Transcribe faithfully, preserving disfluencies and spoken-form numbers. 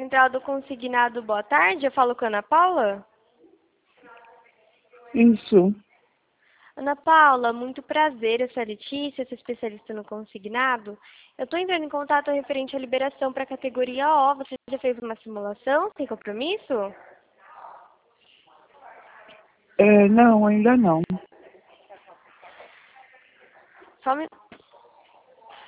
Central do Consignado, boa tarde. Eu falo com a Ana Paula. Isso. Ana Paula, muito prazer. Eu sou a Letícia, sou especialista no consignado. Eu estou entrando em contato referente à liberação para a categoria O. Você já fez uma simulação sem compromisso? É, não, ainda não. Só um,